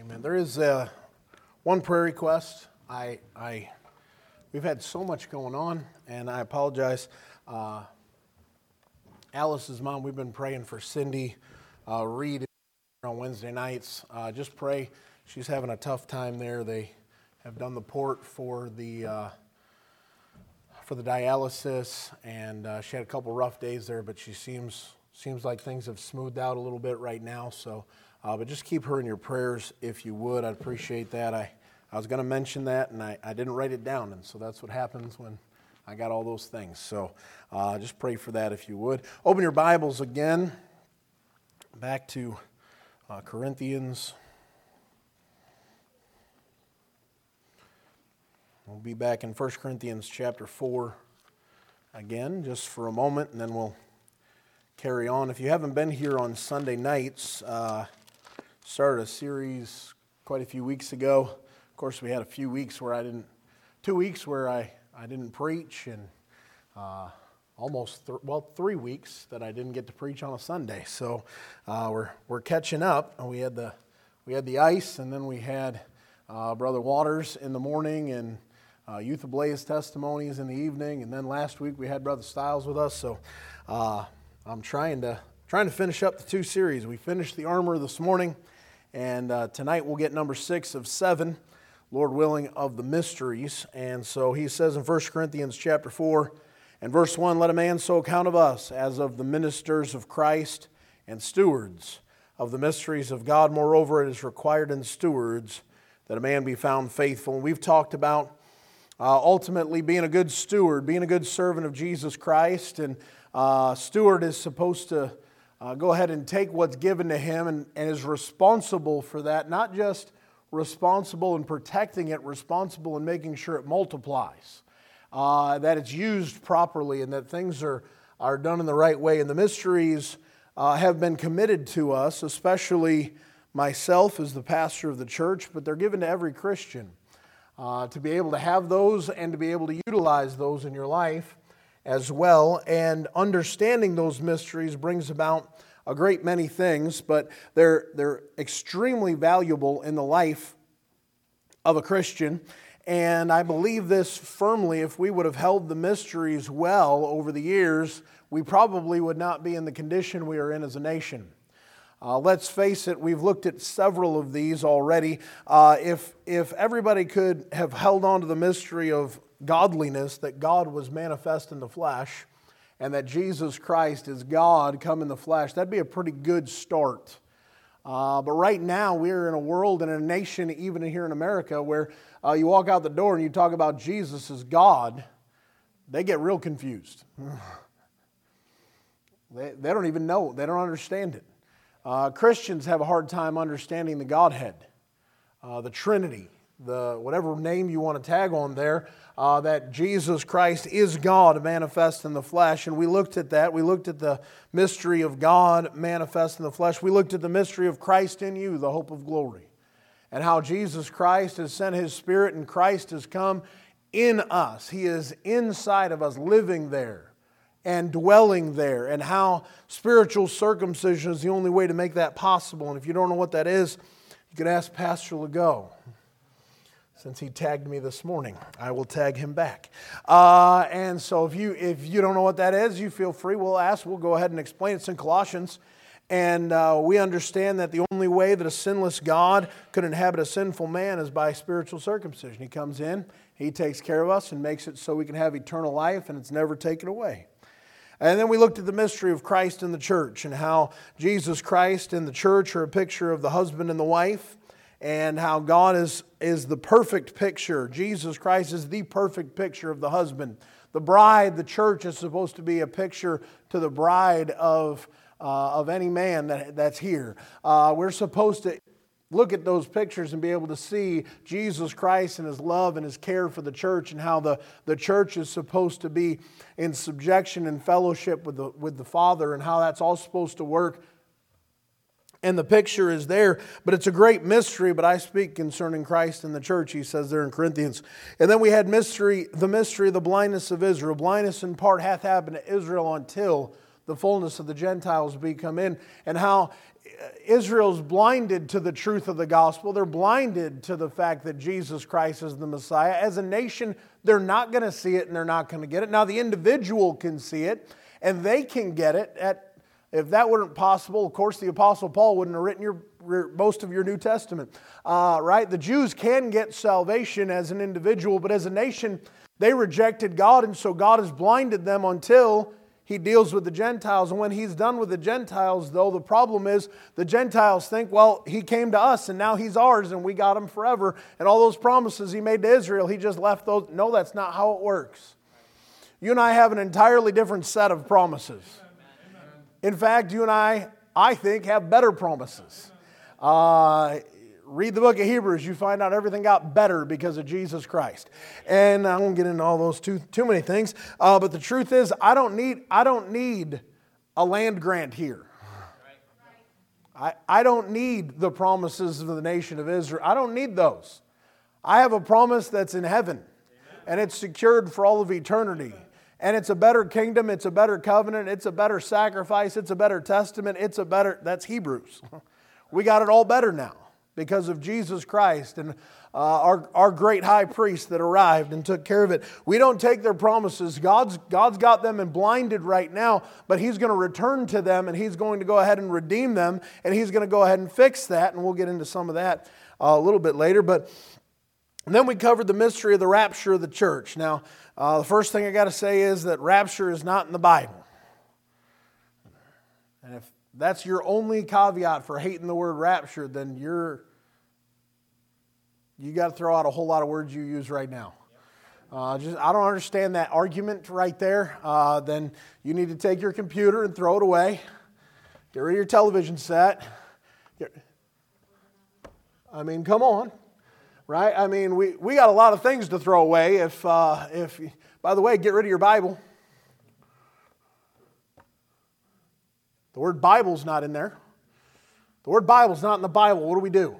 Amen. There is one prayer request. We've had so much going on, and I apologize. Alice's mom, we've been praying for Cindy Reed on Wednesday nights. Just pray. She's having a tough time there. They have done the port for the dialysis, and she had a couple rough days there, but she seems like things have smoothed out a little bit right now. So, but just keep her in your prayers if you would. I'd appreciate that. I was going to mention that, and I didn't write it down, and so that's what happens when I got all those things. So just pray for that if you would. Open your Bibles again back to Corinthians. We'll be back in 1 Corinthians chapter 4 again, just for a moment, and then we'll carry on. If you haven't been here on Sunday nights, started a series quite a few weeks ago. Of course, we had a few weeks where 2 weeks where I didn't preach, and 3 weeks that I didn't get to preach on a Sunday. So we're catching up. We had the ice, and then we had Brother Waters in the morning, and Youth Ablaze testimonies in the evening, and then last week we had Brother Stiles with us. So I'm trying to finish up the 2 series. We finished the armor this morning, and tonight we'll get number 6 of 7, Lord willing, of the mysteries. And so he says in 1 Corinthians chapter 4 and verse 1, "Let a man so account of us as of the ministers of Christ and stewards of the mysteries of God. Moreover, it is required in stewards that a man be found faithful." And we've talked about ultimately being a good steward, being a good servant of Jesus Christ. And steward is supposed to go ahead and take what's given to him and is responsible for that, not just responsible in protecting it, responsible in making sure it multiplies, that it's used properly, and that things are done in the right way. And the mysteries have been committed to us, especially myself as the pastor of the church, but they're given to every Christian to be able to have those and to be able to utilize those in your life as well. And understanding those mysteries brings about a great many things, but they're extremely valuable in the life of a Christian. And I believe this firmly: if we would have held the mysteries well over the years, we probably would not be in the condition we are in as a nation. Let's face it, we've looked at several of these already. If everybody could have held on to the mystery of godliness, that God was manifest in the flesh, and that Jesus Christ is God come in the flesh, that'd be a pretty good start. But right now, we're in a world and a nation, even here in America, where you walk out the door and you talk about Jesus as God, they get real confused. They don't even know. They don't understand it. Christians have a hard time understanding the Godhead, the Trinity, the whatever name you want to tag on there, that Jesus Christ is God manifest in the flesh. And we looked at that. We looked at the mystery of God manifest in the flesh. We looked at the mystery of Christ in you, the hope of glory, and how Jesus Christ has sent His Spirit and Christ has come in us. He is inside of us, living there and dwelling there, and how spiritual circumcision is the only way to make that possible. And if you don't know what that is, you could ask Pastor Legault. Since he tagged me this morning, I will tag him back. And so if you don't know what that is, you feel free. We'll go ahead and explain. It's in Colossians. And we understand that the only way that a sinless God could inhabit a sinful man is by spiritual circumcision. He comes in, He takes care of us and makes it so we can have eternal life, and it's never taken away. And then we looked at the mystery of Christ in the church, and how Jesus Christ and the church are a picture of the husband and the wife, and how God is the perfect picture. Jesus Christ is the perfect picture of the husband. The bride, the church, is supposed to be a picture to the bride of any man that's here. We're supposed to look at those pictures and be able to see Jesus Christ and His love and His care for the church, and how the church is supposed to be in subjection and fellowship with the Father, and how that's all supposed to work. And the picture is there, but it's a great mystery. But I speak concerning Christ and the church, he says there in Corinthians. And then we had the mystery of the blindness of Israel. Blindness in part hath happened to Israel until the fullness of the Gentiles be come in. And how Israel's blinded to the truth of the gospel. They're blinded to the fact that Jesus Christ is the Messiah. As a nation, they're not going to see it and they're not going to get it. Now, the individual can see it and they can get it. If that weren't possible, of course, the Apostle Paul wouldn't have written most of your New Testament. Right? The Jews can get salvation as an individual, but as a nation, they rejected God, and so God has blinded them until He deals with the Gentiles. And when He's done with the Gentiles, though, the problem is the Gentiles think, well, He came to us and now He's ours and we got Him forever. And all those promises He made to Israel, He just left those. No, that's not how it works. You and I have an entirely different set of promises. In fact, you and I think, have better promises. Read the book of Hebrews, you find out everything got better because of Jesus Christ. And I won't get into all those too many things. But the truth is, I don't need a land grant here. I don't need the promises of the nation of Israel. I don't need those. I have a promise that's in heaven. And it's secured for all of eternity. And it's a better kingdom, it's a better covenant, it's a better sacrifice, it's a better testament, that's Hebrews. We got it all better now because of Jesus Christ and our great high priest that arrived and took care of it. We don't take their promises. God's got them and blinded right now, but He's going to return to them and He's going to go ahead and redeem them and He's going to go ahead and fix that, and we'll get into some of that a little bit later. But then we covered the mystery of the rapture of the church. Now, the first thing I got to say is that rapture is not in the Bible. And if that's your only caveat for hating the word rapture, then you got to throw out a whole lot of words you use right now. I don't understand that argument right there. Then you need to take your computer and throw it away. Get rid of your television set. Come on. Right? We got a lot of things to throw away. If by the way, get rid of your Bible. The word Bible's not in there. The word Bible's not in the Bible. What do we do?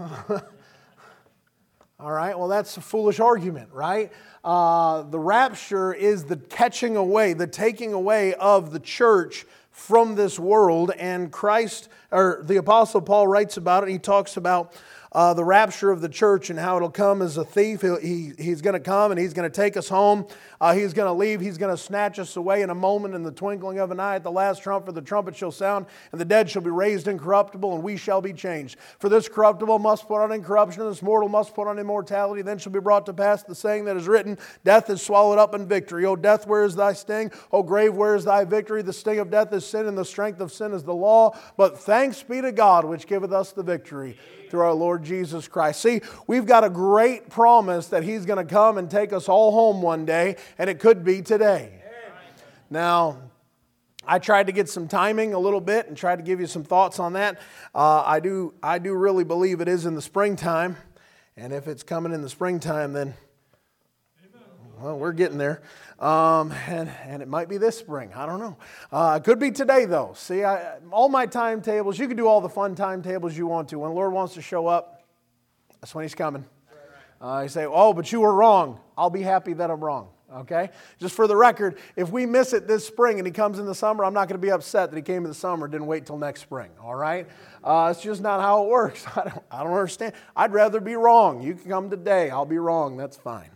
All right, well, that's a foolish argument, right? The rapture is the catching away, the taking away of the church from this world. And the Apostle Paul writes about it. He talks about the rapture of the church and how it'll come as a thief. He's going to come and He's going to take us home. He's going to leave. He's going to snatch us away in a moment, in the twinkling of an eye. At the last trump, for the trumpet shall sound, and the dead shall be raised incorruptible, and we shall be changed. For this corruptible must put on incorruption, and this mortal must put on immortality. Then shall be brought to pass the saying that is written, death is swallowed up in victory. O death, where is thy sting? O grave, where is thy victory? The sting of death is sin, and the strength of sin is the law. But thanks be to God, which giveth us the victory through our Lord Jesus Christ. See, we've got a great promise that He's going to come and take us all home one day, and it could be today. Now, I tried to get some timing a little bit and tried to give you some thoughts on that. I do really believe it is in the springtime, and if it's coming in the springtime, then well, we're getting there. And it might be this spring. I don't know. It could be today, though. See, all my timetables, you can do all the fun timetables you want to. When the Lord wants to show up, that's when He's coming. You say, oh, but you were wrong. I'll be happy that I'm wrong. Okay? Just for the record, if we miss it this spring and He comes in the summer, I'm not going to be upset that He came in the summer and didn't wait till next spring. All right? It's just not how it works. I don't understand. I'd rather be wrong. You can come today. I'll be wrong. That's fine.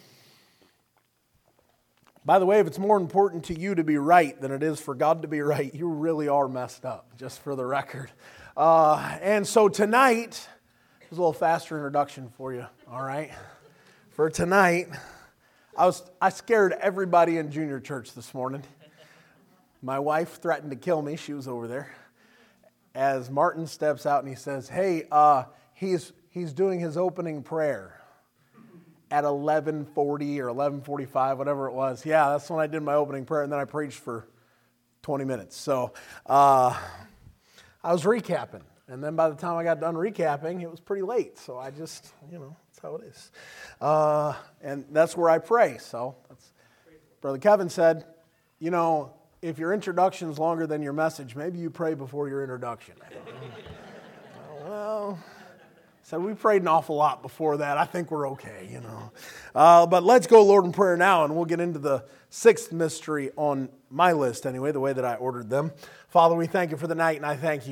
By the way, if it's more important to you to be right than it is for God to be right, you really are messed up, just for the record. And so tonight, here's a little faster introduction for you, all right? For tonight, I scared everybody in junior church this morning. My wife threatened to kill me. She was over there. As Martin steps out and he says, hey, he's doing his opening prayer at 11:40 or 11:45, whatever it was. Yeah, that's when I did my opening prayer, and then I preached for 20 minutes. So I was recapping, and then by the time I got done recapping, it was pretty late. So I just, that's how it is. And that's where I pray. So Brother Kevin said, if your introduction's longer than your message, maybe you pray before your introduction. Well, so we prayed an awful lot before that. I think we're okay, But let's go, Lord, in prayer now, and we'll get into the sixth mystery on my list anyway, the way that I ordered them. Father, we thank You for the night, and I thank You.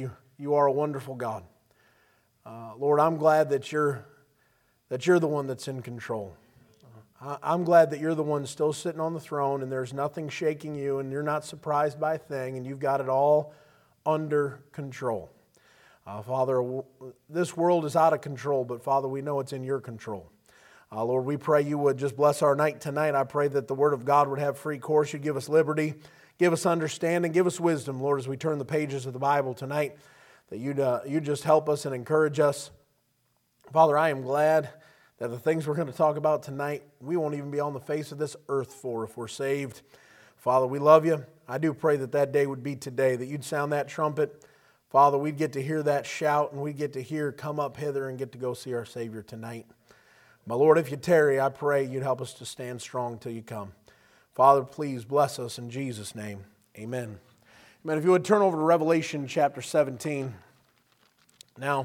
You are a wonderful God. Lord, I'm glad that you're the one that's in control. I'm glad that you're the one still sitting on the throne and there's nothing shaking you and you're not surprised by a thing and you've got it all under control. Father, this world is out of control, but Father, we know it's in your control. Lord, we pray you would just bless our night tonight. I pray that the Word of God would have free course. You'd give us liberty, give us understanding, give us wisdom, Lord, as we turn the pages of the Bible tonight, that you'd just help us and encourage us. Father, I am glad that the things we're going to talk about tonight, we won't even be on the face of this earth for if we're saved. Father, we love you. I do pray that that day would be today, that you'd sound that trumpet. Father, we'd get to hear that shout and we'd get to hear, come up hither and get to go see our Savior tonight. My Lord, if you tarry, I pray you'd help us to stand strong till you come. Father, please bless us in Jesus' name. Amen. Amen. If you would turn over to Revelation chapter 17. Now,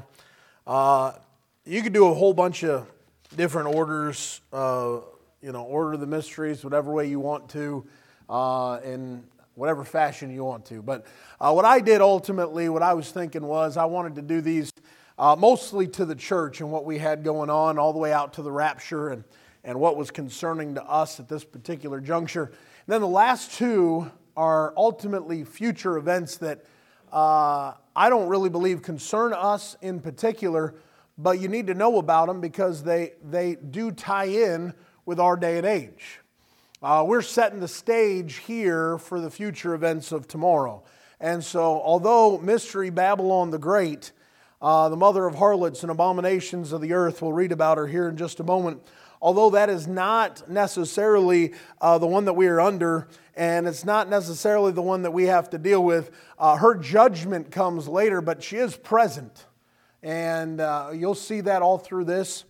you could do a whole bunch of different orders, order the mysteries, whatever way you want to, in whatever fashion you want to. But what I did ultimately, what I was thinking was I wanted to do these mostly to the church and what we had going on all the way out to the rapture and what was concerning to us at this particular juncture. And then the last two are ultimately future events that I don't really believe concern us in particular, but you need to know about them because they do tie in with our day and age. We're setting the stage here for the future events of tomorrow. And so, although Mystery Babylon the Great, the mother of harlots and abominations of the earth, we'll read about her here in just a moment, although that is not necessarily the one that we are under, and it's not necessarily the one that we have to deal with, her judgment comes later, but she is present. And you'll see that all through this.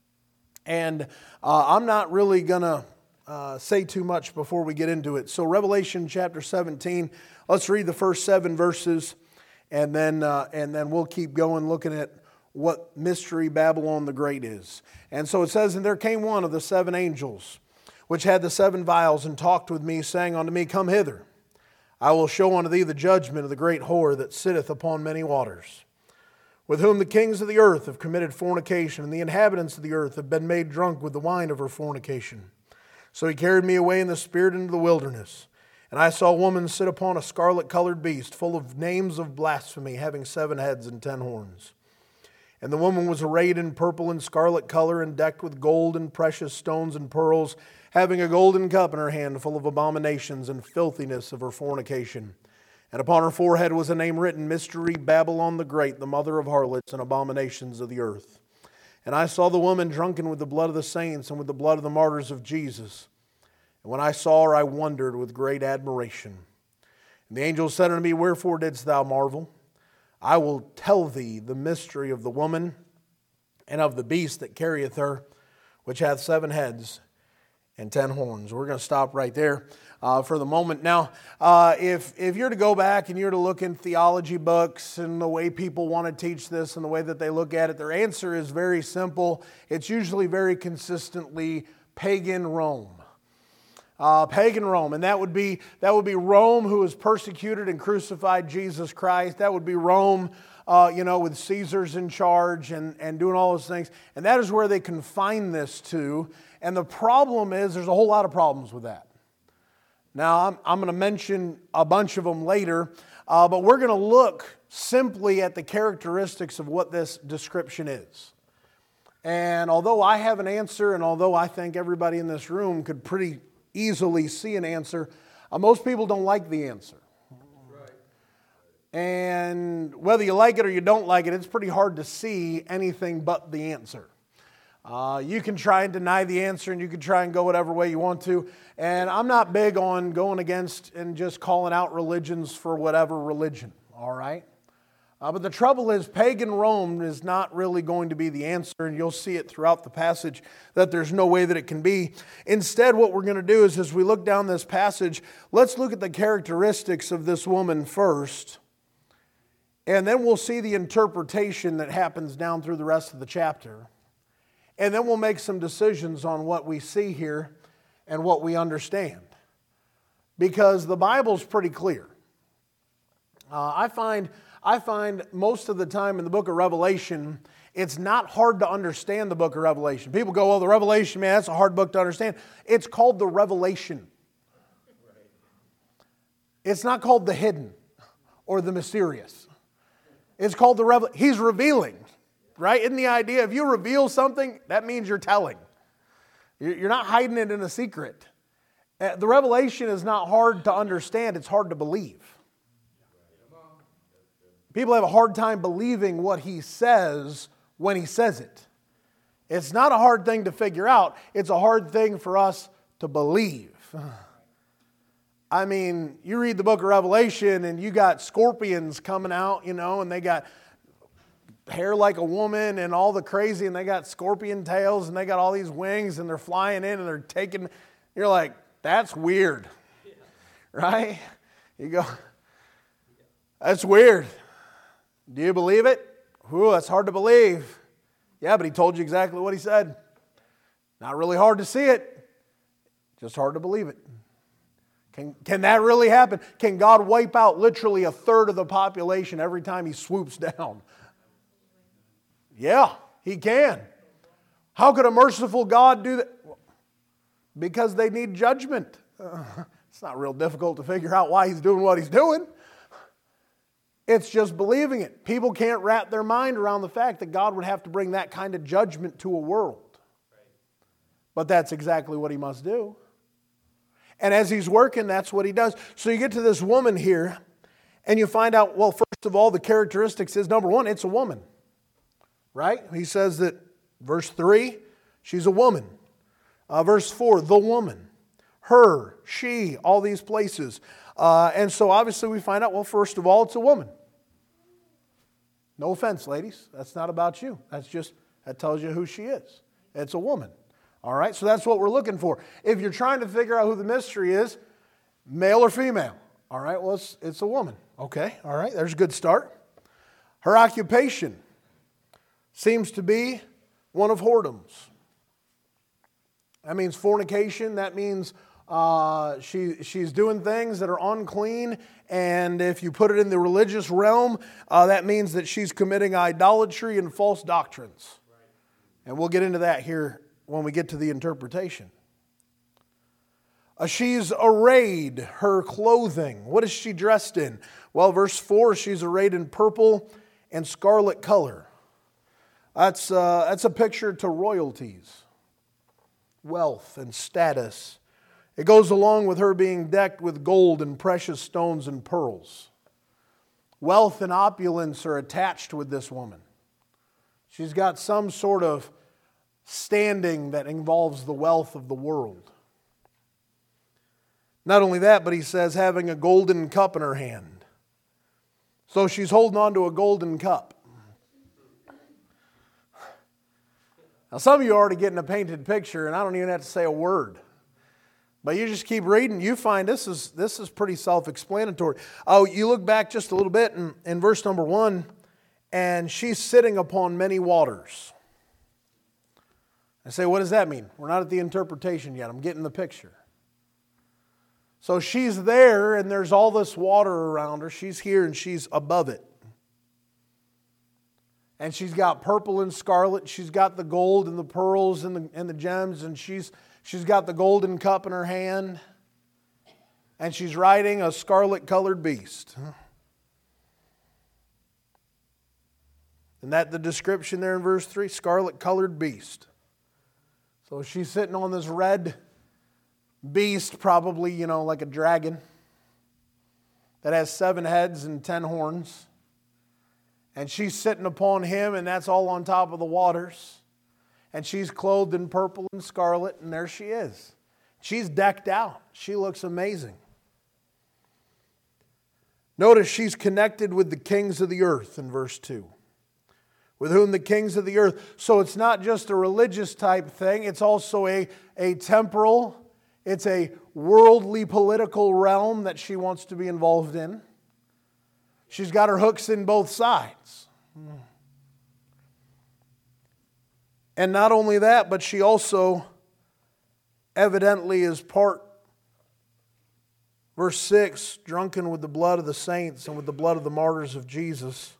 And I'm not really going to say too much before we get into it. So Revelation chapter 17, let's read the first 7 verses, and then we'll keep going looking at what Mystery Babylon the Great is. And so it says, "And there came one of the 7 angels, which had the 7 vials, and talked with me, saying unto me, Come hither, I will show unto thee the judgment of the great whore that sitteth upon many waters, with whom the kings of the earth have committed fornication, and the inhabitants of the earth have been made drunk with the wine of her fornication. So he carried me away in the spirit into the wilderness. And I saw a woman sit upon a scarlet-colored beast, full of names of blasphemy, having 7 heads and 10 horns. And the woman was arrayed in purple and scarlet color, and decked with gold and precious stones and pearls, having a golden cup in her hand, full of abominations and filthiness of her fornication. And upon her forehead was a name written, Mystery Babylon the Great, the mother of harlots and abominations of the earth. And I saw the woman drunken with the blood of the saints and with the blood of the martyrs of Jesus. And when I saw her, I wondered with great admiration. And the angel said unto me, Wherefore didst thou marvel? I will tell thee the mystery of the woman and of the beast that carrieth her, which hath 7 heads and 10 horns." We're going to stop right there for the moment. Now, if you're to go back and you're to look in theology books and the way people want to teach this and the way that they look at it, their answer is very simple. It's usually very consistently pagan Rome. Pagan Rome, and that would be Rome, who has persecuted and crucified Jesus Christ. That would be Rome, with Caesars in charge and doing all those things. And that is where they confine this to. And the problem is, there's a whole lot of problems with that. Now, I'm going to mention a bunch of them later, but we're going to look simply at the characteristics of what this description is. And although I have an answer, and although I think everybody in this room could pretty easily see an answer, most people don't like the answer. Right. And whether you like it or you don't like it, it's pretty hard to see anything but the answer. You can try and deny the answer, and you can try and go whatever way you want to. And I'm not big on going against and just calling out religions for whatever religion, all right? But the trouble is, pagan Rome is not really going to be the answer, and you'll see it throughout the passage that there's no way that it can be. Instead, what we're going to do is, as we look down this passage, let's look at the characteristics of this woman first, and then we'll see the interpretation that happens down through the rest of the chapter. And then we'll make some decisions on what we see here and what we understand. Because the Bible's pretty clear. I find I find most of the time in the book of Revelation, it's not hard to understand the book of Revelation. People go, well, the Revelation, man, that's a hard book to understand. It's called the Revelation. It's not called the hidden or the mysterious. It's called the Revelation. He's revealing, right? Isn't the idea, if you reveal something, that means you're telling. You're not hiding it in a secret. The Revelation is not hard to understand, it's hard to believe. People have a hard time believing what He says when He says it. It's not a hard thing to figure out. It's a hard thing for us to believe. I mean, you read the book of Revelation and you got scorpions coming out, and they got hair like a woman and all the crazy, and they got scorpion tails and they got all these wings and they're flying in and they're taking, you're like, that's weird. Right? You go, that's weird. Do you believe it? Ooh, that's hard to believe. Yeah, but He told you exactly what He said. Not really hard to see it, just hard to believe it. Can that really happen? Can God wipe out literally a third of the population every time He swoops down? Yeah, He can. How could a merciful God do that? Because they need judgment. It's not real difficult to figure out why He's doing what He's doing. It's just believing it. People can't wrap their mind around the fact that God would have to bring that kind of judgment to a world. But that's exactly what He must do. And as He's working, that's what He does. So you get to this woman here, and you find out, well, first of all, the characteristics is, number one, it's a woman. Right? He says that, verse 3, she's a woman. Verse 4, the woman. Her, she, all these places. And so obviously we find out, well, first of all, it's a woman. No offense, ladies. That's not about you. That tells you who she is. It's a woman. All right, so that's what we're looking for. If you're trying to figure out who the mystery is, male or female. All right, well, it's a woman. Okay, all right, there's a good start. Her occupation seems to be one of whoredoms. That means fornication. That means she's doing things that are unclean. And if you put it in the religious realm, that means that she's committing idolatry and false doctrines. And we'll get into that here when we get to the interpretation. She's arrayed, her clothing. What is she dressed in? Well, verse 4, she's arrayed in purple and scarlet color. That's a picture to royalties, wealth and status. It goes along with her being decked with gold and precious stones and pearls. Wealth and opulence are attached with this woman. She's got some sort of standing that involves the wealth of the world. Not only that, but he says having a golden cup in her hand. So she's holding on to a golden cup. Now some of you are already getting a painted picture, and I don't even have to say a word. But you just keep reading, you find this is pretty self-explanatory. Oh, you look back just a little bit in verse number 1, and she's sitting upon many waters. I say, what does that mean? We're not at the interpretation yet. I'm getting the picture. So she's there, and there's all this water around her. She's here, and she's above it. And she's got purple and scarlet. She's got the gold and the pearls and the gems, and she's got the golden cup in her hand, and she's riding a scarlet-colored beast. Isn't that the description there in verse 3? Scarlet-colored beast. So she's sitting on this red beast, probably, like a dragon, that has 7 heads and 10 horns. And she's sitting upon him, and that's all on top of the waters. And she's clothed in purple and scarlet, and there she is. She's decked out. She looks amazing. Notice she's connected with the kings of the earth in verse 2. With whom the kings of the earth. So it's not just a religious type thing. It's also a temporal, it's a worldly political realm that she wants to be involved in. She's got her hooks in both sides. And not only that, but she also evidently is part Verse 6, drunken with the blood of the saints and with the blood of the martyrs of Jesus.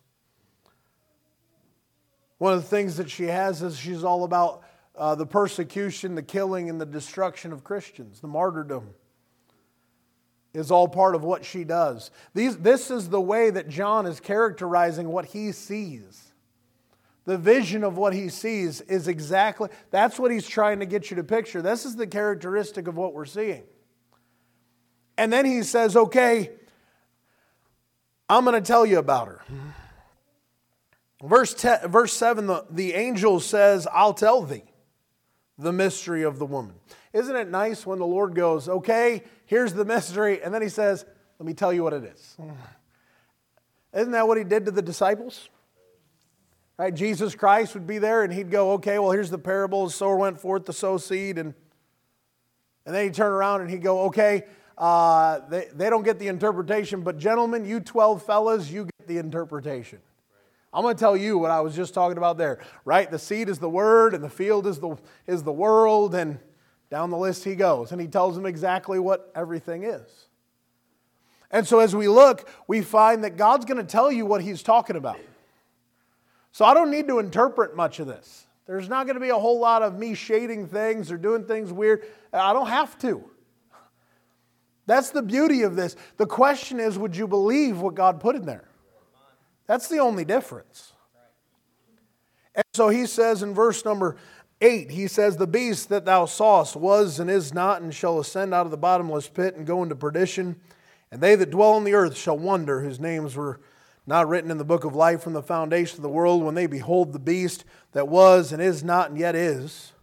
One of the things that she has is she's all about the persecution, the killing, and the destruction of Christians. The martyrdom is all part of what she does. This is the way that John is characterizing what he sees. The vision of what he sees is exactly, that's what he's trying to get you to picture. This is the characteristic of what we're seeing. And then he says, okay, I'm going to tell you about her. Verse 7, the angel says, I'll tell thee the mystery of the woman. Isn't it nice when the Lord goes, okay, here's the mystery, and then he says, let me tell you what it is. Isn't that what he did to the disciples? Right? Jesus Christ would be there and he'd go, okay, well, here's the parable. The sower went forth to sow seed. And then he'd turn around and he'd go, okay, they don't get the interpretation, but gentlemen, you 12 fellas, you get the interpretation. I'm going to tell you what I was just talking about there, right? The seed is the word and the field is the world, and down the list he goes. And he tells them exactly what everything is. And so as we look, we find that God's going to tell you what he's talking about. So I don't need to interpret much of this. There's not going to be a whole lot of me shading things or doing things weird. I don't have to. That's the beauty of this. The question is, would you believe what God put in there? That's the only difference. And so he says in verse number 8, he says, the beast that thou sawest was and is not, and shall ascend out of the bottomless pit and go into perdition. And they that dwell on the earth shall wonder, whose names were not written in the book of life from the foundation of the world, when they behold the beast that was and is not and yet is.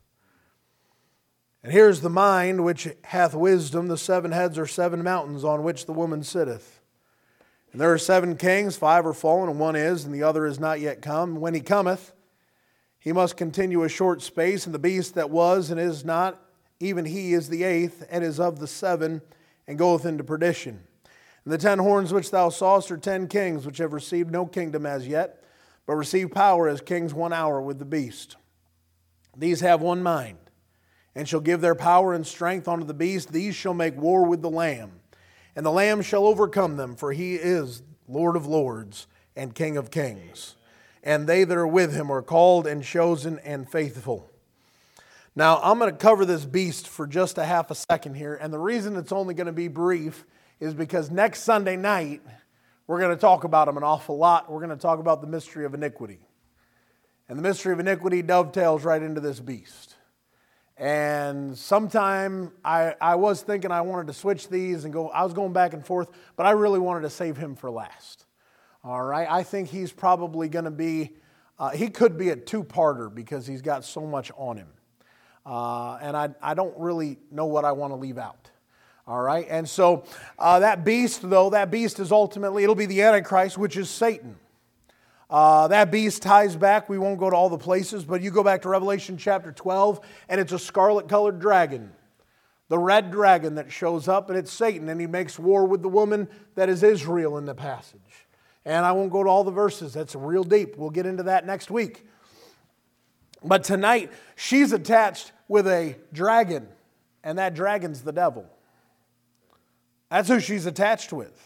And here's the mind which hath wisdom. The 7 heads are 7 mountains on which the woman sitteth. And there are 7 kings, 5 are fallen, and 1 is, and the other is not yet come. When he cometh, he must continue a short space, and the beast that was and is not, even he is the 8th, and is of the 7, and goeth into perdition. And the 10 horns which thou sawest are 10 kings, which have received no kingdom as yet, but receive power as kings 1 hour with the beast. These have one mind, and shall give their power and strength unto the beast. These shall make war with the Lamb. And the Lamb shall overcome them, for he is Lord of lords and King of kings. And they that are with him are called and chosen and faithful. Now, I'm going to cover this beast for just a half a second here. And the reason it's only going to be brief is because next Sunday night, we're going to talk about him an awful lot. We're going to talk about the mystery of iniquity. And the mystery of iniquity dovetails right into this beast. And sometime I was thinking I wanted to switch these and I was going back and forth, but I really wanted to save him for last. All right, I think he's probably going to be, he could be a 2-parter because he's got so much on him. And I don't really know what I want to leave out. All right, and so that beast is ultimately, it'll be the Antichrist, which is Satan. That beast ties back. We won't go to all the places, but you go back to Revelation chapter 12, and it's a scarlet-colored dragon. The red dragon that shows up, and it's Satan, and he makes war with the woman that is Israel in the passage. And I won't go to all the verses. That's real deep. We'll get into that next week. But tonight, she's attached with a dragon, and that dragon's the devil. That's who she's attached with.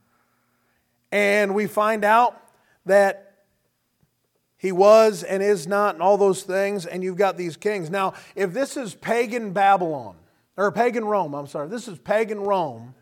And we find out that he was and is not, and all those things, and you've got these kings. Now, if this is pagan Babylon, or pagan Rome, this is pagan Rome,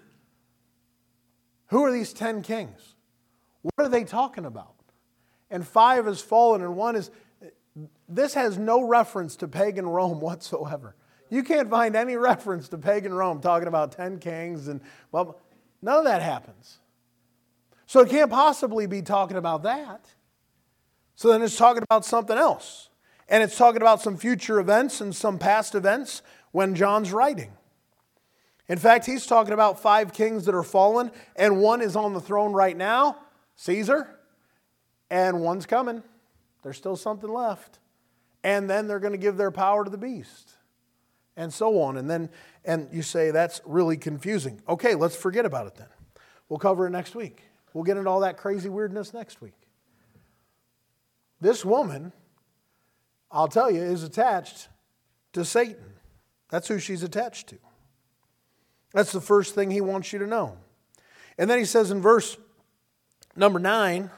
who are these 10 kings? What are they talking about? And 5 is fallen, and 1 is... This has no reference to pagan Rome whatsoever. You can't find any reference to pagan Rome talking about 10 kings, and well, none of that happens. So it can't possibly be talking about that. So then it's talking about something else. And it's talking about some future events and some past events when John's writing. In fact, he's talking about 5 kings that are fallen, and 1 is on the throne right now, Caesar, and 1's coming. There's still something left. And then they're going to give their power to the beast. And so on. And you say, that's really confusing. Okay, let's forget about it then. We'll cover it next week. We'll get into all that crazy weirdness next week. This woman, I'll tell you, is attached to Satan. That's who she's attached to. That's the first thing he wants you to know. And then he says in verse number 9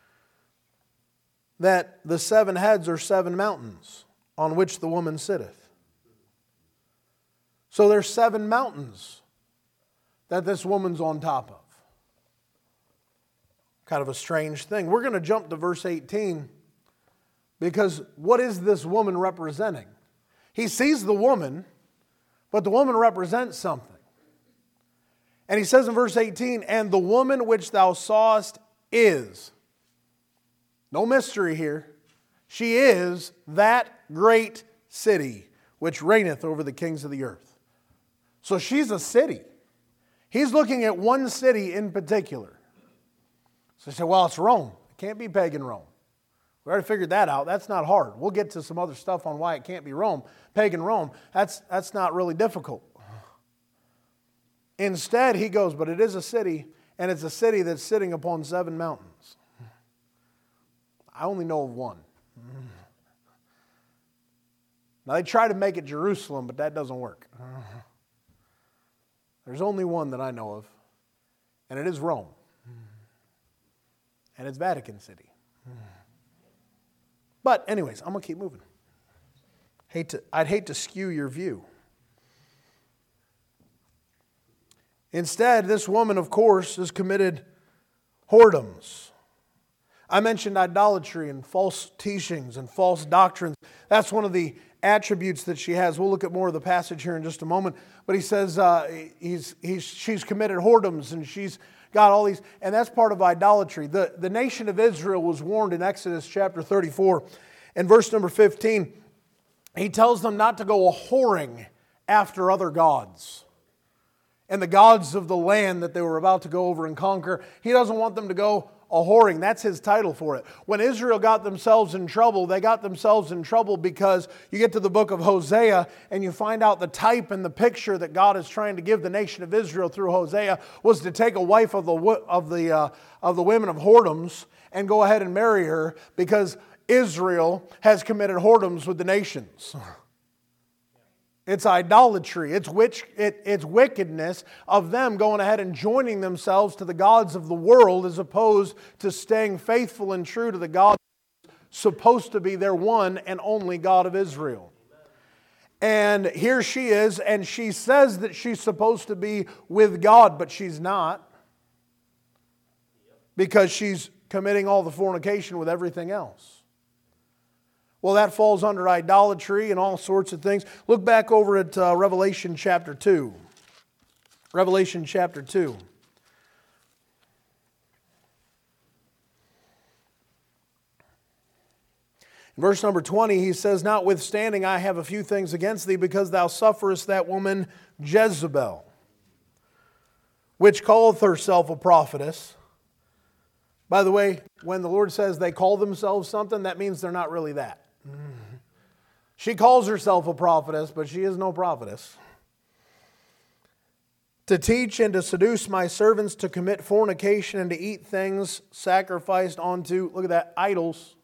that the 7 heads are 7 mountains on which the woman sitteth. So there's 7 mountains that this woman's on top of. Kind of a strange thing. We're going to jump to verse 18 because what is this woman representing? He sees the woman, but the woman represents something. And he says in verse 18, and the woman which thou sawest is. No mystery here. She is that great city which reigneth over the kings of the earth. So she's a city. He's looking at one city in particular. So he said, well, it's Rome. It can't be pagan Rome. We already figured that out. That's not hard. We'll get to some other stuff on why it can't be Rome. Pagan Rome, that's not really difficult. Instead, he goes, but it is a city, and it's a city that's sitting upon 7 mountains. I only know of one. Now, they try to make it Jerusalem, but that doesn't work. There's only one that I know of, and it is Rome. And it's Vatican City. But anyways, I'm going to keep moving. I'd hate to skew your view. Instead, this woman, of course, has committed whoredoms. I mentioned idolatry and false teachings and false doctrines. That's one of the attributes that she has. We'll look at more of the passage here in just a moment. But he says she's committed whoredoms and she's got all these, and that's part of idolatry. The nation of Israel was warned in Exodus chapter 34 and verse number 15. He tells them not to go a-whoring after other gods and the gods of the land that they were about to go over and conquer. He doesn't want them to go a-whoring. That's his title for it. When Israel got themselves in trouble, they got themselves in trouble because you get to the book of Hosea and you find out the type and the picture that God is trying to give the nation of Israel through Hosea was to take a wife of the women of whoredoms and go ahead and marry her because Israel has committed whoredoms with the nations. It's idolatry. It's wickedness of them going ahead and joining themselves to the gods of the world as opposed to staying faithful and true to the God supposed to be their one and only God of Israel. And here she is, and she says that she's supposed to be with God, but she's not. Because she's committing all the fornication with everything else. Well, that falls under idolatry and all sorts of things. Look back over at Revelation chapter 2. Revelation chapter 2. In verse number 20, he says, notwithstanding, I have a few things against thee, because thou sufferest that woman Jezebel, which calleth herself a prophetess. By the way, when the Lord says they call themselves something, that means they're not really that. She calls herself a prophetess, but she is no prophetess. To teach and to seduce my servants to commit fornication and to eat things sacrificed unto, look at that, idols.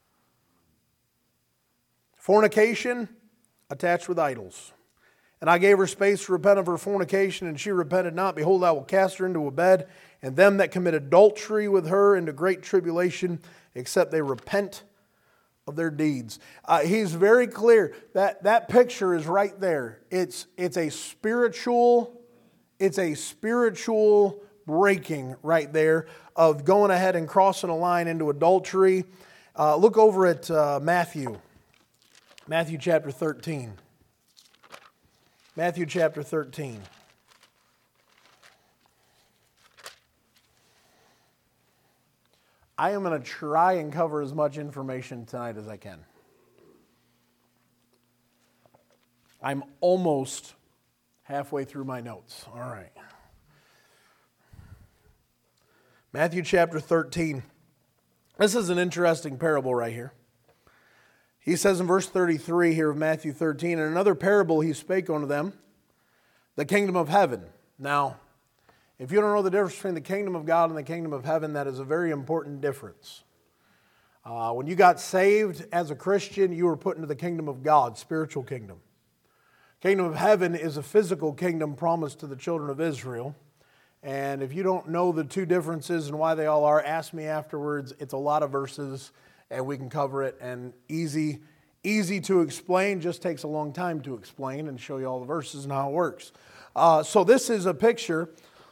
Fornication attached with idols. And I gave her space to repent of her fornication, and she repented not. Behold, I will cast her into a bed, and them that commit adultery with her into great tribulation, except they repent of their deeds. He's very clear that picture is right there. It's a spiritual breaking right there of going ahead and crossing a line into adultery. Look over at Matthew chapter 13. Matthew chapter 13. I am going to try and cover as much information tonight as I can. I'm almost halfway through my notes. All right. Matthew chapter 13. This is an interesting parable right here. He says in verse 33 here of Matthew 13, in another parable he spake unto them, the kingdom of heaven. Now, if you don't know the difference between the kingdom of God and the kingdom of heaven, that is a very important difference. When you got saved as a Christian, you were put into the kingdom of God, spiritual kingdom. Kingdom of heaven is a physical kingdom promised to the children of Israel. And if you don't know the two differences and why they all are, ask me afterwards. It's a lot of verses and we can cover it. And easy to explain, just takes a long time to explain and show you all the verses and how it works. So this is a picture,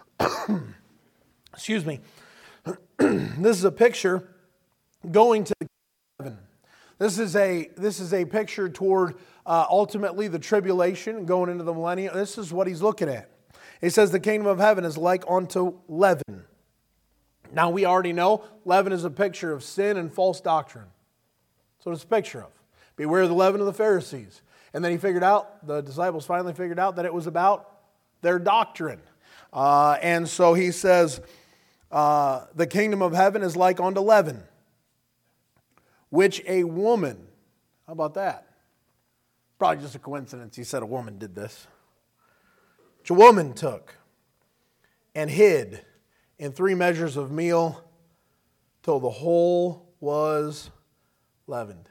excuse me, this is a picture going to heaven. This is a picture toward ultimately the tribulation going into the millennium. This is what he's looking at. He says the kingdom of heaven is like unto leaven. Now we already know leaven is a picture of sin and false doctrine. That's what it's a picture of. Beware of the leaven of the Pharisees. And then the disciples finally figured out that it was about their doctrine. And so he says, the kingdom of heaven is like unto leaven, which a woman, how about that? Probably just a coincidence he said a woman did this. Which a woman took and hid in 3 measures of meal till the whole was leavened.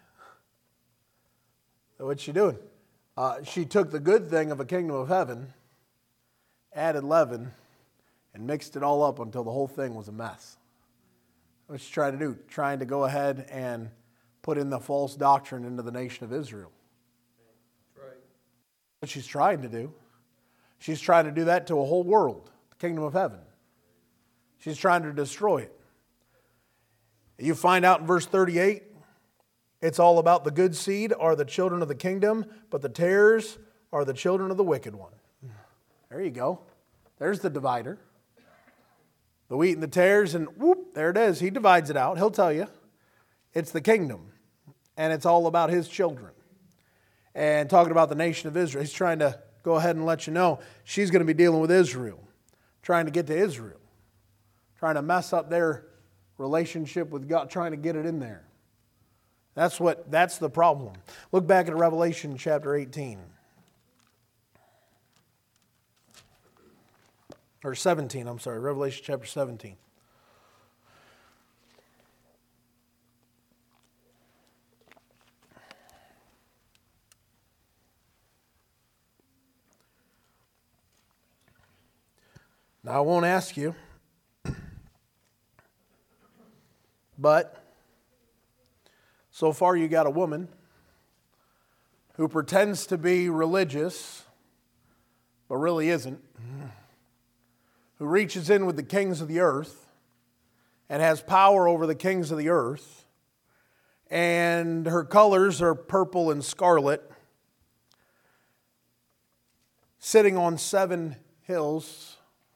So what's she doing? She took the good thing of a kingdom of heaven, added leaven, and mixed it all up until the whole thing was a mess. What's she trying to do? Trying to go ahead and put in the false doctrine into the nation of Israel. That's right. What she's trying to do. She's trying to do that to a whole world, the kingdom of heaven. She's trying to destroy it. You find out in verse 38, it's all about the good seed are the children of the kingdom, but the tares are the children of the wicked one. There you go. There's the divider. The wheat and the tares, and whoop, there it is. He divides it out. He'll tell you. It's the kingdom, and it's all about his children. And talking about the nation of Israel, he's trying to go ahead and let you know she's going to be dealing with Israel, trying to get to Israel, trying to mess up their relationship with God, trying to get it in there. That's the problem. Look back at Revelation chapter 18. Or 17, I'm sorry, Revelation chapter 17. Now, I won't ask you, but so far you got a woman who pretends to be religious, but really isn't, who reaches in with the kings of the earth and has power over the kings of the earth, and her colors are purple and scarlet, sitting on 7 hills.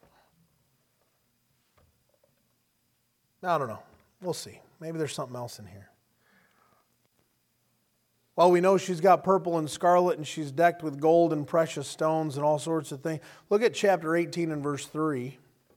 I don't know. We'll see. Maybe there's something else in here. Well, we know she's got purple and scarlet, and she's decked with gold and precious stones and all sorts of things. Look at chapter 18 and verse 3.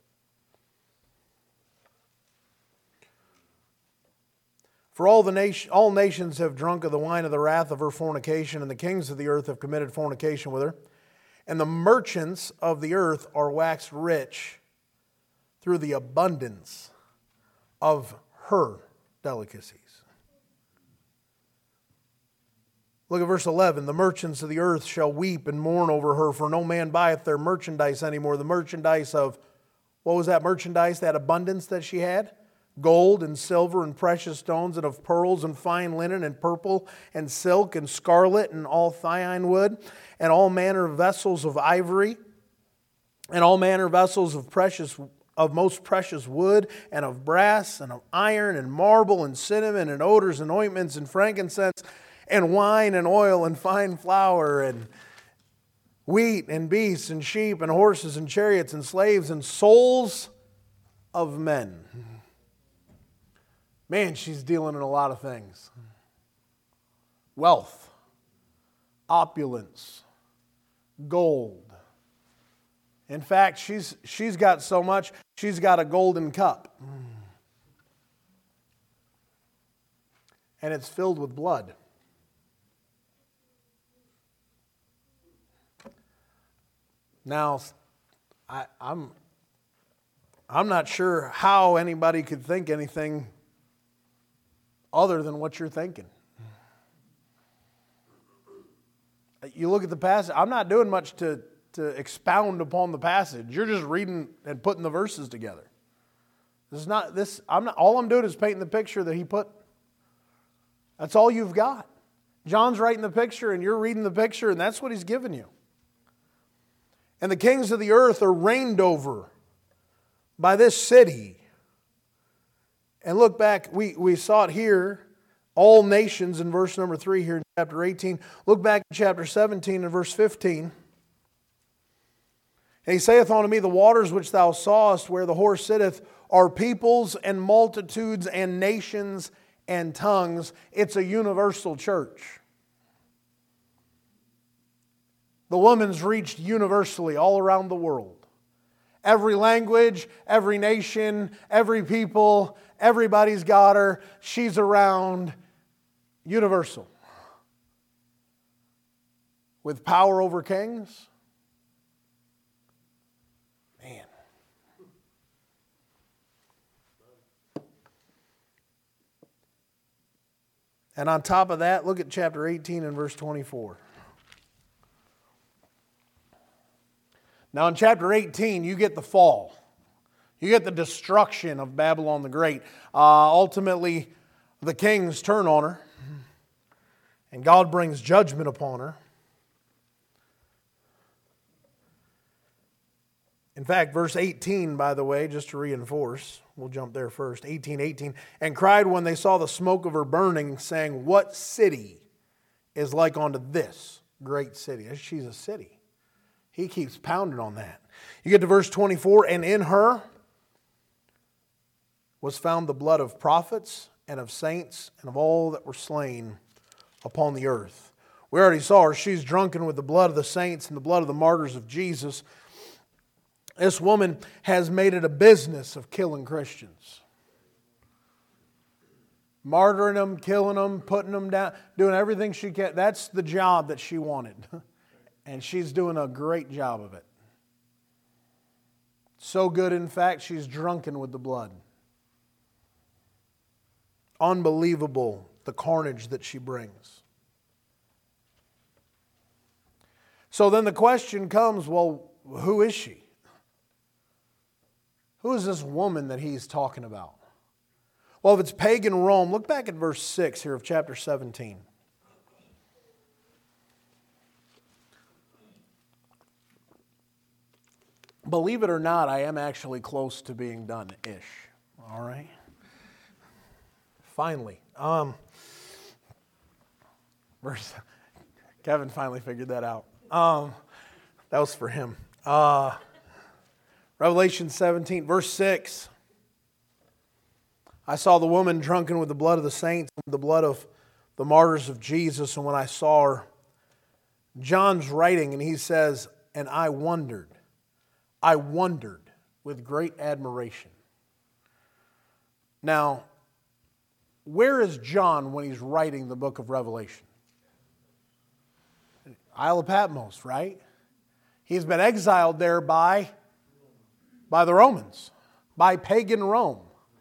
For all nations have drunk of the wine of the wrath of her fornication, and the kings of the earth have committed fornication with her. And the merchants of the earth are waxed rich through the abundance of her delicacies. Look at verse 11. The merchants of the earth shall weep and mourn over her, for no man buyeth their merchandise anymore. The merchandise of, what was that merchandise, that abundance that she had? Gold and silver and precious stones, and of pearls and fine linen and purple and silk and scarlet and all thyine wood, and all manner of vessels of ivory, and all manner of vessels of most precious wood, and of brass, and of iron, and marble, and cinnamon, and odors, and ointments, and frankincense, and wine, and oil, and fine flour, and wheat, and beasts, and sheep, and horses, and chariots, and slaves, and souls of men. Man, she's dealing in a lot of things. Wealth, opulence, gold. In fact, she's got so much, she's got a golden cup. And it's filled with blood. Now, I'm not sure how anybody could think anything other than what you're thinking. you look at the passage, I'm not doing much to expound upon the passage. You're just reading and putting the verses together. All I'm doing is painting the picture that he put. That's all you've got. John's writing the picture and you're reading the picture, and that's what he's given you. And the kings of the earth are reigned over by this city. And look back, we saw it here, all nations in verse number 3 here in chapter 18. Look back in chapter 17 and verse 15. And he saith unto me, the waters which thou sawest where the horse sitteth are peoples and multitudes and nations and tongues. It's a universal church. The woman's reached universally all around the world. Every language, every nation, every people, everybody's got her. She's around. Universal. With power over kings. Man. And on top of that, look at chapter 18 and verse 24. Now in chapter 18, you get the fall. You get the destruction of Babylon the Great. Ultimately, the kings turn on her. And God brings judgment upon her. In fact, verse 18, by the way, just to reinforce, we'll jump there first, 18:18, and cried when they saw the smoke of her burning, saying, what city is like unto this great city? She's a city. He keeps pounding on that. You get to verse 24, and in her was found the blood of prophets and of saints and of all that were slain upon the earth. We already saw her. She's drunken with the blood of the saints and the blood of the martyrs of Jesus. This woman has made it a business of killing Christians. Martyring them, killing them, putting them down, doing everything she can. That's the job that she wanted. And she's doing a great job of it. So good, in fact, she's drunken with the blood. Unbelievable, the carnage that she brings. So then the question comes, well, who is she? Who is this woman that he's talking about? Well, if it's pagan Rome, look back at verse 6 here of chapter 17. Believe it or not, I am actually close to being done-ish. All right? Finally. Kevin finally figured that out. That was for him. Revelation 17, verse 6. I saw the woman drunken with the blood of the saints, and the blood of the martyrs of Jesus. And when I saw her, John's writing, and he says, and I wondered with great admiration. Now, where is John when he's writing the book of Revelation? Isle of Patmos, right? He's been exiled there by the Romans, by pagan Rome.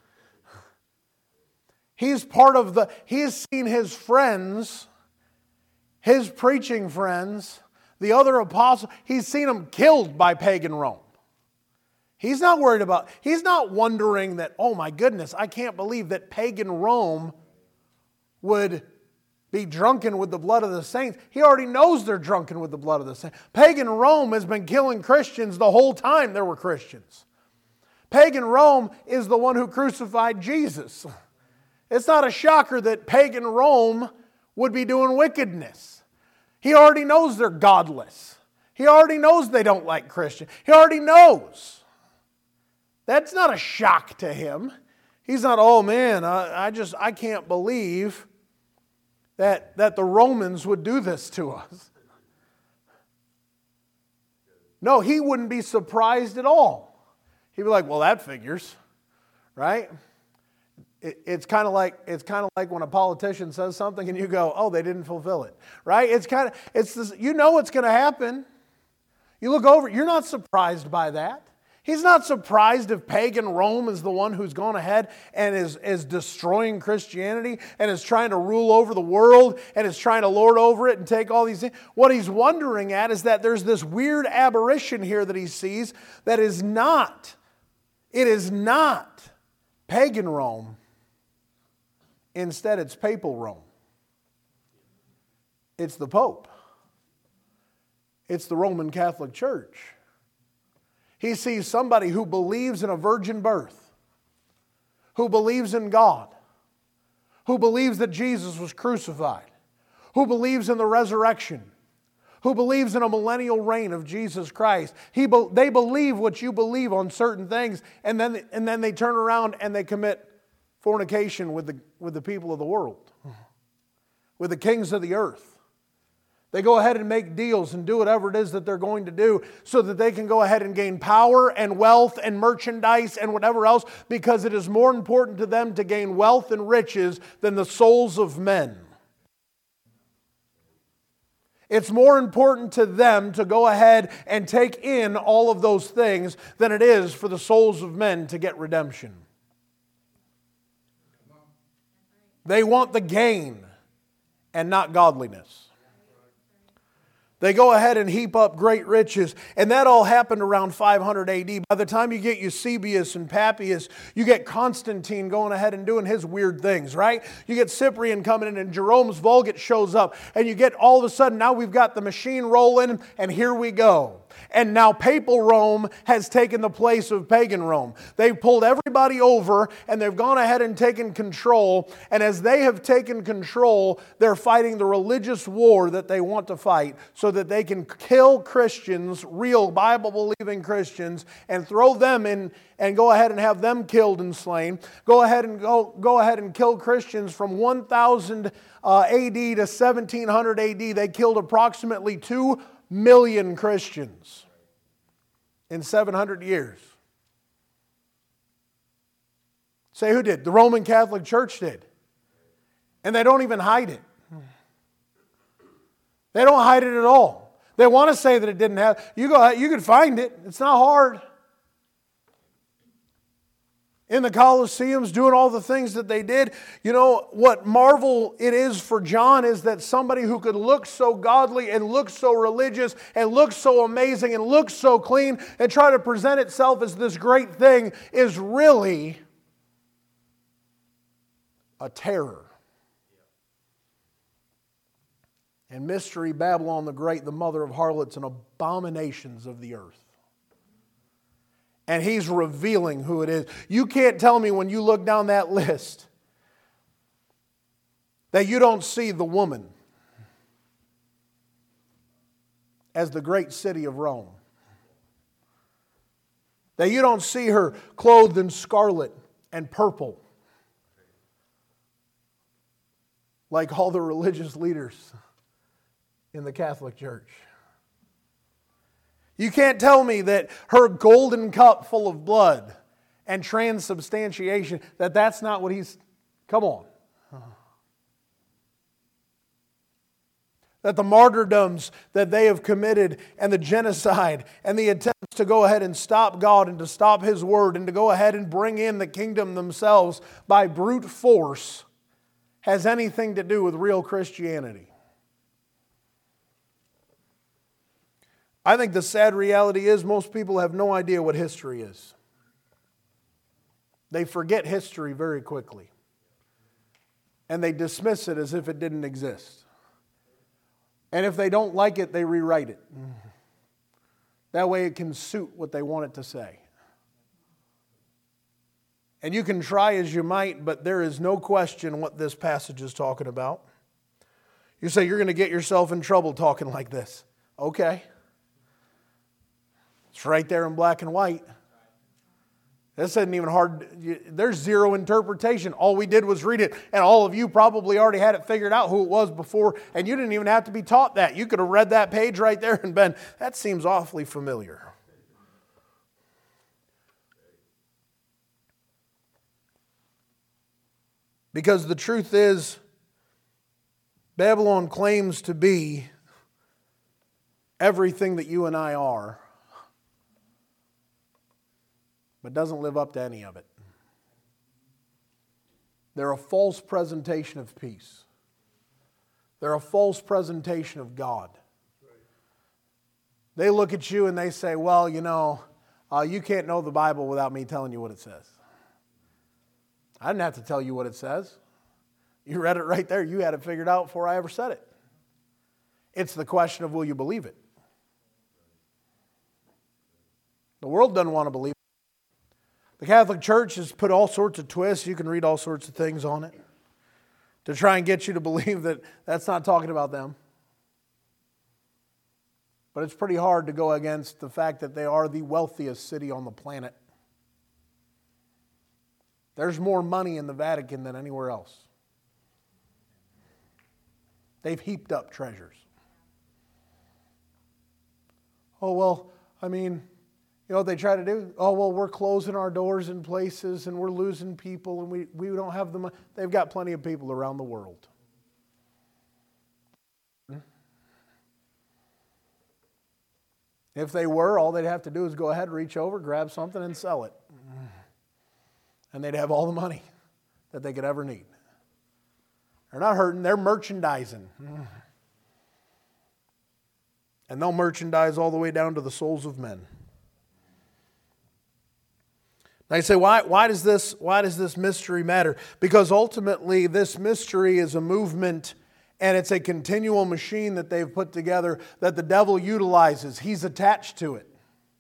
He's seen his friends, his preaching friends, the other apostles, he's seen them killed by pagan Rome. He's not wondering that, oh my goodness, I can't believe that pagan Rome would be drunken with the blood of the saints. He already knows they're drunken with the blood of the saints. Pagan Rome has been killing Christians the whole time there were Christians. Pagan Rome is the one who crucified Jesus. It's not a shocker that pagan Rome would be doing wickedness. He already knows they're godless. He already knows they don't like Christians. He already knows. That's not a shock to him. He's not, oh man, I can't believe that the Romans would do this to us. No, he wouldn't be surprised at all. He'd be like, well, that figures, right? It's kind of like when a politician says something and you go, oh, they didn't fulfill it, right? It's this, you know what's going to happen. You look over, you're not surprised by that. He's not surprised if pagan Rome is the one who's gone ahead and is destroying Christianity and is trying to rule over the world and is trying to lord over it and take all these things. What he's wondering at is that there's this weird aberration here that he sees that is not, it is not pagan Rome. Instead, it's papal Rome. It's the Pope. It's the Roman Catholic Church. He sees somebody who believes in a virgin birth, who believes in God, who believes that Jesus was crucified, who believes in the resurrection, who believes in a millennial reign of Jesus Christ. They believe what you believe on certain things, and then they turn around and they commit fornication with the people of the world, with the kings of the earth. They go ahead and make deals and do whatever it is that they're going to do so that they can go ahead and gain power and wealth and merchandise and whatever else, because it is more important to them to gain wealth and riches than the souls of men. It's more important to them to go ahead and take in all of those things than it is for the souls of men to get redemption. They want the gain and not godliness. They go ahead and heap up great riches. And that all happened around 500 AD. By the time you get Eusebius and Papias, you get Constantine going ahead and doing his weird things, right? You get Cyprian coming in and Jerome's Vulgate shows up. And you get all of a sudden, now we've got the machine rolling and here we go. And now papal Rome has taken the place of pagan Rome. They've pulled everybody over and they've gone ahead and taken control. And as they have taken control, they're fighting the religious war that they want to fight so that they can kill Christians, real Bible-believing Christians, and throw them in and go ahead and have them killed and slain. Go ahead and kill Christians from 1000 AD to 1700 AD. They killed approximately 2 million Christians in 700 years. Say who did? The Roman Catholic Church did. And they don't even hide it. They don't hide it at all. They want to say that it didn't have. You can find it. It's not hard. In the Colosseums, doing all the things that they did. You know, what marvel it is for John is that somebody who could look so godly and look so religious and look so amazing and look so clean and try to present itself as this great thing is really a terror. And Mystery Babylon the Great, the mother of harlots and abominations of the earth. And he's revealing who it is. You can't tell me when you look down that list that you don't see the woman as the great city of Rome. That you don't see her clothed in scarlet and purple like all the religious leaders in the Catholic Church. You can't tell me that her golden cup full of blood and transubstantiation, that's not what he's... Come on. That the martyrdoms that they have committed and the genocide and the attempts to go ahead and stop God and to stop His Word and to go ahead and bring in the kingdom themselves by brute force has anything to do with real Christianity. I think the sad reality is most people have no idea what history is. They forget history very quickly. And they dismiss it as if it didn't exist. And if they don't like it, they rewrite it. That way it can suit what they want it to say. And you can try as you might, but there is no question what this passage is talking about. You say you're going to get yourself in trouble talking like this. Okay. It's right there in black and white. This isn't even hard. There's zero interpretation. All we did was read it. And all of you probably already had it figured out who it was before. And you didn't even have to be taught that. You could have read that page right there and been, that seems awfully familiar. Because the truth is, Babylon claims to be everything that you and I are. but doesn't live up to any of it. They're a false presentation of peace. They're a false presentation of God. They look at you and they say, well, you can't know the Bible without me telling you what it says. I didn't have to tell you what it says. You read it right there. You had it figured out before I ever said it. It's the question of, will you believe it? The world doesn't want to believe it. The Catholic Church has put all sorts of twists. You can read all sorts of things on it to try and get you to believe that that's not talking about them. But it's pretty hard to go against the fact that they are the wealthiest city on the planet. There's more money in the Vatican than anywhere else. They've heaped up treasures. Oh, well, what they try to do? Oh, well, we're closing our doors in places and we're losing people and we don't have the money. They've got plenty of people around the world. If they were, all they'd have to do is go ahead, reach over, grab something and sell it. And they'd have all the money that they could ever need. They're not hurting, they're merchandising. And they'll merchandise all the way down to the souls of men. Now you say, why does this mystery matter? Because ultimately this mystery is a movement and it's a continual machine that they've put together that the devil utilizes. He's attached to it.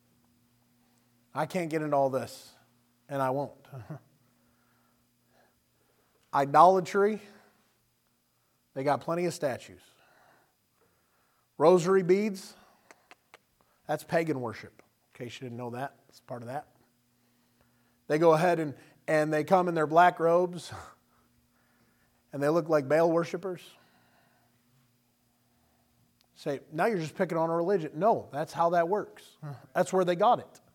I can't get into all this, and I won't. Idolatry, they got plenty of statues. Rosary beads, that's pagan worship. In case you didn't know that, it's part of that. They go ahead and they come in their black robes and they look like Baal worshipers. Say, now you're just picking on a religion. No, that's how that works. That's where they got it.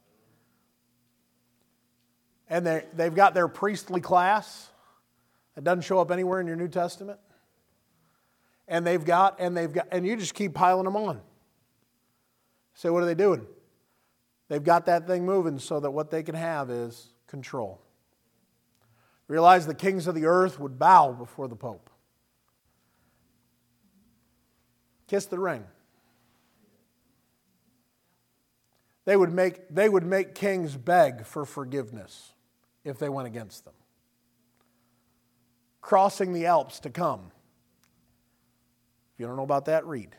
And they've got their priestly class. It doesn't show up anywhere in your New Testament. And you just keep piling them on. So what are they doing? They've got that thing moving so that what they can have is control. Realize the kings of the earth would bow before the Pope. Kiss the ring. They would make kings beg for forgiveness if they went against them. Crossing the Alps to come. If you don't know about that, read.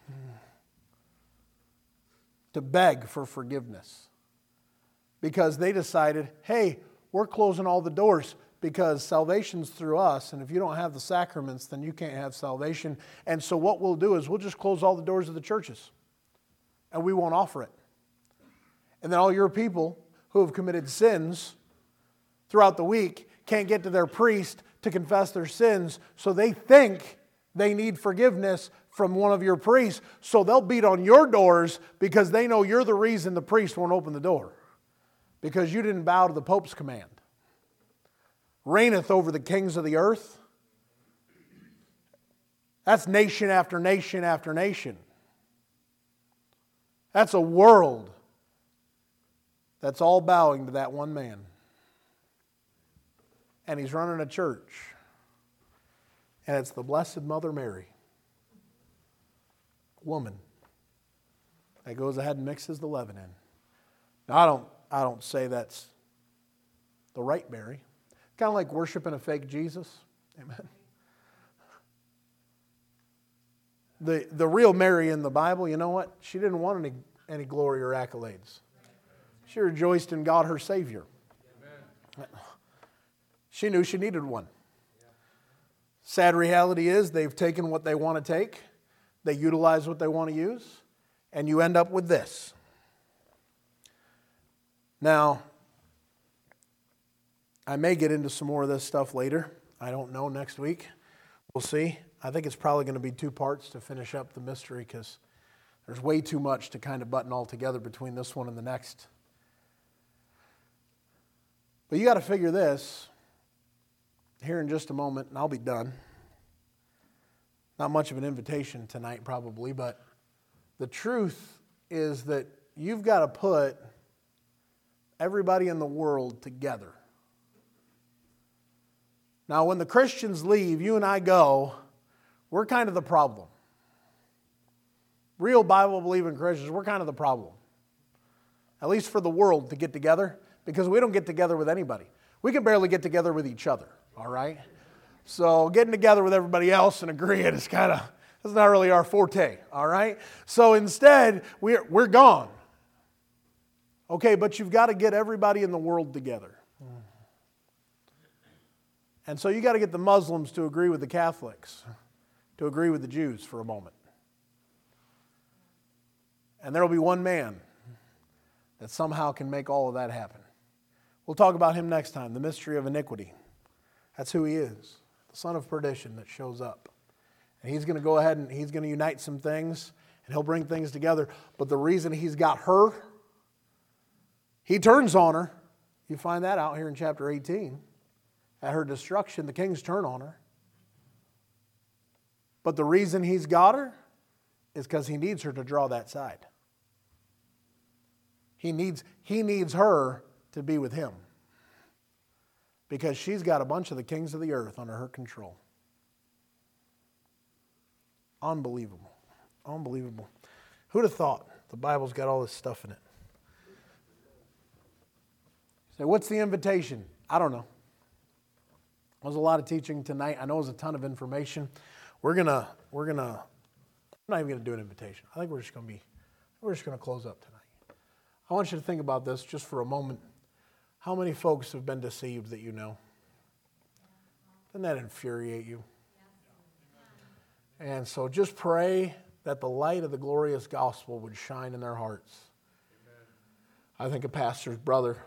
To beg for forgiveness. Because they decided, hey, we're closing all the doors because salvation's through us, and if you don't have the sacraments, then you can't have salvation. And so what we'll do is we'll just close all the doors of the churches, and we won't offer it. And then all your people who have committed sins throughout the week can't get to their priest to confess their sins, so they think they need forgiveness from one of your priests, so they'll beat on your doors because they know you're the reason the priest won't open the door. Because you didn't bow to the Pope's command. Reigneth over the kings of the earth. That's nation after nation after nation. That's a world that's all bowing to that one man. And he's running a church. And it's the Blessed Mother Mary, woman, that goes ahead and mixes the leaven in. Now, I don't say that's the right Mary. Kind of like worshiping a fake Jesus. Amen. The real Mary in the Bible, you know what? She didn't want any glory or accolades. She rejoiced in God, her Savior. Amen. She knew she needed one. Sad reality is they've taken what they want to take. They utilize what they want to use. And you end up with this. Now, I may get into some more of this stuff later. I don't know, next week. We'll see. I think it's probably going to be 2 parts to finish up the mystery because there's way too much to kind of button all together between this one and the next. But you got to figure this here in just a moment, and I'll be done. Not much of an invitation tonight probably, but the truth is that you've got to put everybody in the world together. Now, when the Christians leave, you and I go, we're kind of the problem. Real Bible-believing Christians, we're kind of the problem. At least for the world to get together, because we don't get together with anybody. We can barely get together with each other, all right? So getting together with everybody else and agreeing is that's not really our forte, all right? So instead, we're gone. Okay, but you've got to get everybody in the world together. And so you got to get the Muslims to agree with the Catholics, to agree with the Jews for a moment. And there will be one man that somehow can make all of that happen. We'll talk about him next time, the mystery of iniquity. That's who he is, the son of perdition that shows up. And he's going to go ahead and he's going to unite some things, and he'll bring things together. But the reason he's got her, he turns on her. You find that out here in chapter 18. At her destruction, the kings turn on her. But the reason he's got her is because he needs her to draw that side. He needs her to be with him. Because she's got a bunch of the kings of the earth under her control. Unbelievable. Unbelievable. Who'd have thought the Bible's got all this stuff in it? You say, what's the invitation? I don't know. There was a lot of teaching tonight. I know it was a ton of information. I'm not even gonna do an invitation. I think we're just gonna close up tonight. I want you to think about this just for a moment. How many folks have been deceived that you know? Doesn't that infuriate you? And so just pray that the light of the glorious gospel would shine in their hearts. I think a pastor's brother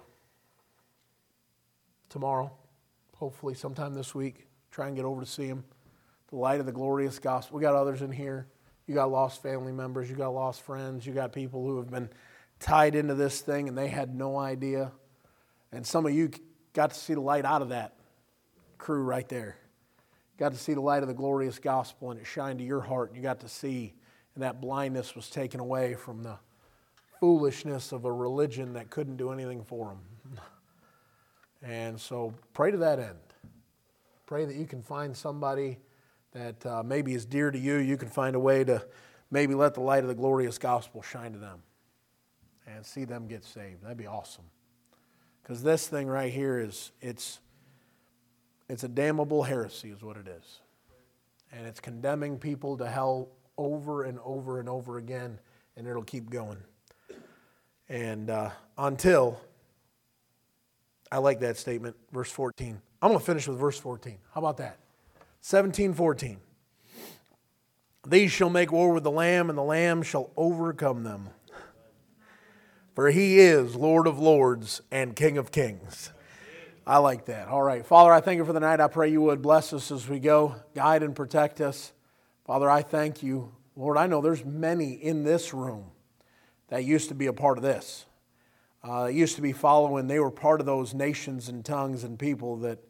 tomorrow, hopefully sometime this week, try and get over to see him. The light of the glorious gospel. We got others in here. You got lost family members. You got lost friends. You got people who have been tied into this thing and they had no idea. And some of you got to see the light out of that crew right there. Got to see the light of the glorious gospel and it shined to your heart. And you got to see, and that blindness was taken away from the foolishness of a religion that couldn't do anything for them. And so pray to that end. Pray that you can find somebody that maybe is dear to you. You can find a way to maybe let the light of the glorious gospel shine to them and see them get saved. That'd be awesome. Because this thing right here it's a damnable heresy is what it is. And it's condemning people to hell over and over and over again, and it'll keep going. And until, I like that statement, verse 14. I'm going to finish with verse 14. How about that? 17:14. These shall make war with the Lamb, and the Lamb shall overcome them. For he is Lord of lords and King of kings. I like that. All right. Father, I thank you for the night. I pray you would bless us as we go. Guide and protect us. Father, I thank you. Lord, I know there's many in this room that used to be a part of this. Used to be following. They were part of those nations and tongues and people that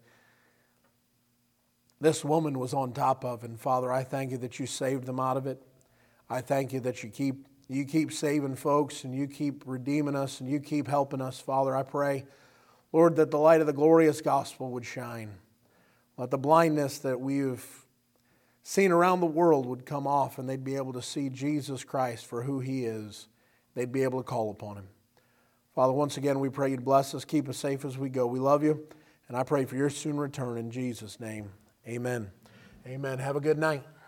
this woman was on top of. And Father, I thank you that you saved them out of it. I thank you that you keep saving folks and you keep redeeming us and you keep helping us. Father, I pray, Lord, that the light of the glorious gospel would shine. Let the blindness that we've seen around the world would come off and they'd be able to see Jesus Christ for who he is. They'd be able to call upon him. Father, once again, we pray you'd bless us, keep us safe as we go. We love you, and I pray for your soon return in Jesus' name. Amen. Amen. Have a good night.